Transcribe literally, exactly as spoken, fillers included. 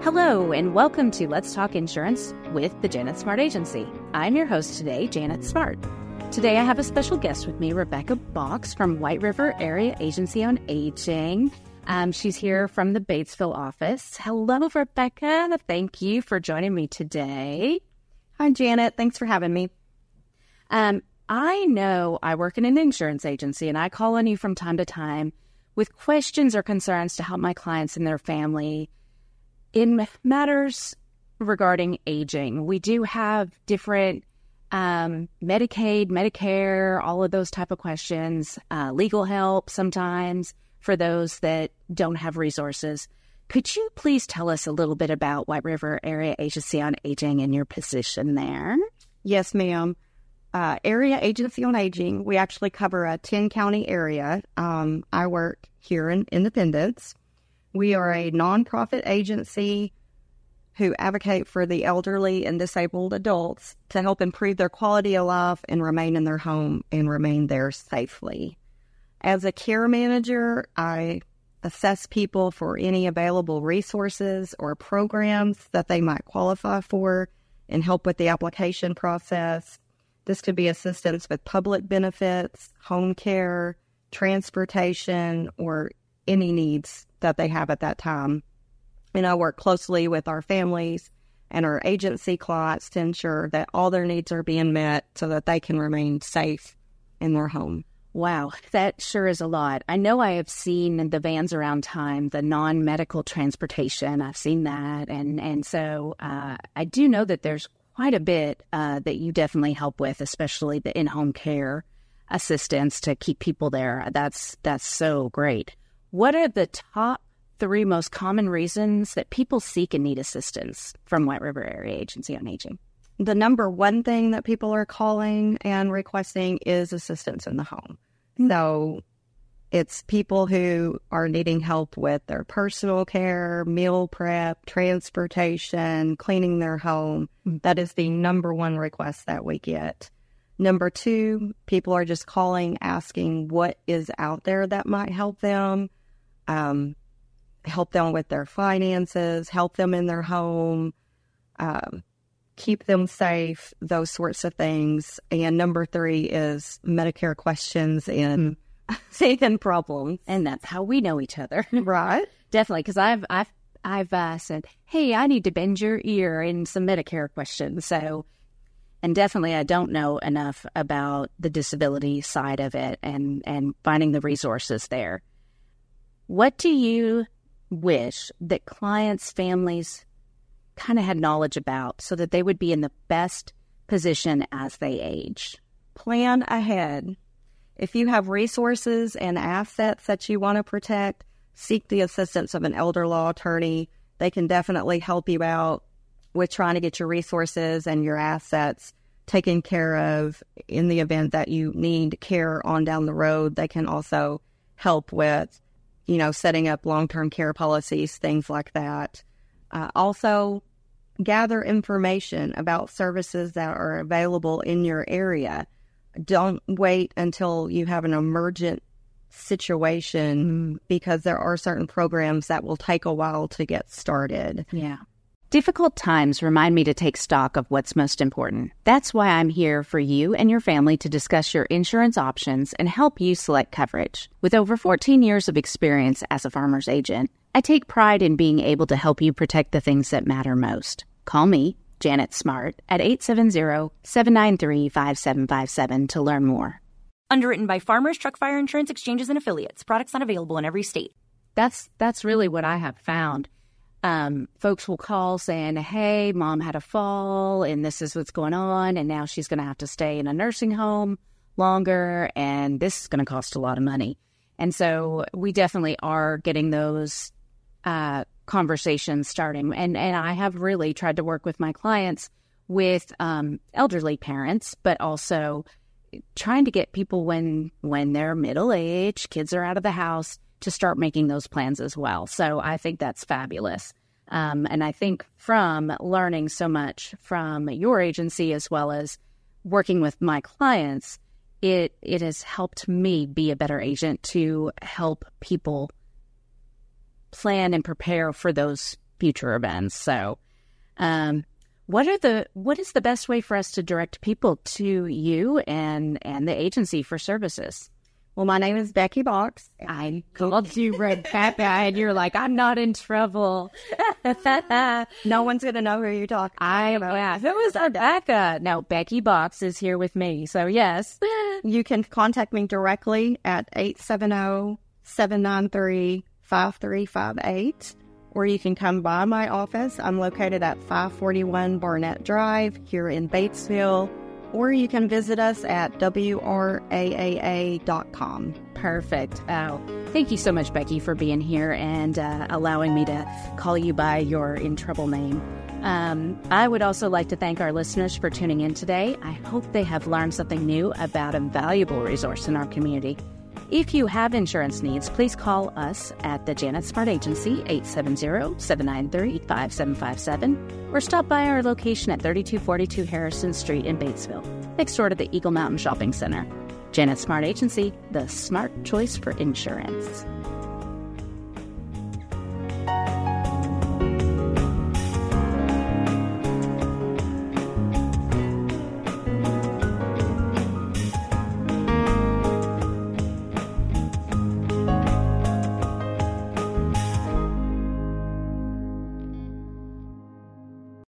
Hello, and welcome to Let's Talk Insurance with the Janet Smart Agency. I'm your host today, Janet Smart. Today I have a special guest with me, Rebecca Box from White River Area Agency on Aging. Um, she's here from the Batesville office. Hello, Rebecca. Thank you for joining me today. Hi, Janet. Thanks for having me. Um, I know I work in an insurance agency, and I call on you from time to time with questions or concerns to help my clients and their family in matters regarding aging. We do have different um, Medicaid, Medicare, all of those type of questions, uh, legal help sometimes for those that don't have resources. Could you please tell us a little bit about White River Area Agency on Aging and your position there? Yes, ma'am. Uh, Area Agency on Aging, we actually cover a ten-county area. Um, I work here in Independence. We are a nonprofit agency who advocate for the elderly and disabled adults to help improve their quality of life and remain in their home and remain there safely. As a care manager, I assess people for any available resources or programs that they might qualify for and help with the application process. This could be assistance with public benefits, home care, transportation, or any needs that they have at that time. And I work closely with our families and our agency clients to ensure that all their needs are being met so that they can remain safe in their home. Wow, that sure is a lot. I know I have seen the vans around time, the non-medical transportation. I've seen that. And, and so uh, I do know that there's quite a bit uh, that you definitely help with, especially the in-home care assistance to keep people there. That's that's so great. What are the top three most common reasons that people seek and need assistance from White River Area Agency on Aging? The number one thing that people are calling and requesting is assistance in the home. Mm-hmm. So it's people who are needing help with their personal care, meal prep, transportation, cleaning their home. Mm-hmm. That is the number one request that we get. Number two, people are just calling, asking what is out there that might help them, um, help them with their finances, help them in their home, um, keep them safe, those sorts of things. And number three is Medicare questions and and problems. And that's how we know each other. Right. Definitely, because I've, I've, I've uh, said, hey, I need to bend your ear in some Medicare questions. So, and definitely I don't know enough about the disability side of it and, and finding the resources there. What do you wish that clients' families kind of had knowledge about so that they would be in the best position as they age? Plan ahead. If you have resources and assets that you want to protect, seek the assistance of an elder law attorney. They can definitely help you out with trying to get your resources and your assets taken care of in the event that you need care on down the road. They can also help with, you know, setting up long-term care policies, things like that. Uh, also, gather information about services that are available in your area. Don't wait until you have an emergent situation because there are certain programs that will take a while to get started. Yeah. Difficult times remind me to take stock of what's most important. That's why I'm here for you and your family to discuss your insurance options and help you select coverage. With over fourteen years of experience as a farmer's agent, I take pride in being able to help you protect the things that matter most. Call me, Janet Smart, at eight seven zero, seven nine three, five seven five seven to learn more. Underwritten by Farmers Truck Fire Insurance Exchanges and Affiliates. Products not available in every state. That's that's really what I have found. Um, folks will call saying, hey, mom had a fall and this is what's going on. And now she's going to have to stay in a nursing home longer. And this is going to cost a lot of money. And so we definitely are getting those uh, conversations starting. And, and I have really tried to work with my clients with um, elderly parents, but also trying to get people when when they're middle-aged, kids are out of the house, to start making those plans as well. So I think that's fabulous. Um, and I think from learning so much from your agency as well as working with my clients, it it has helped me be a better agent to help people plan and prepare for those future events. So, um, what are the what is the best way for us to direct people to you and and the agency for services? Well, my name is Becky Box. I called you Rebecca, and you're like, I'm not in trouble. No one's going to know who you're talking I, about. Yeah, who is Rebecca? No, Becky Box is here with me. So, yes. You can contact me directly at eight seven zero, seven nine three, five three five eight, or you can come by my office. I'm located at five forty-one Barnett Drive here in Batesville. Or you can visit us at W R A A A dot com. Perfect. Oh, thank you so much, Becky, for being here and uh, allowing me to call you by your in trouble name. Um, I would also like to thank our listeners for tuning in today. I hope they have learned something new about a valuable resource in our community. If you have insurance needs, please call us at the Janet Smart Agency, eight seven zero, seven nine three, five seven five seven, or stop by our location at thirty-two forty-two Harrison Street in Batesville, next door to the Eagle Mountain Shopping Center. Janet Smart Agency, the smart choice for insurance.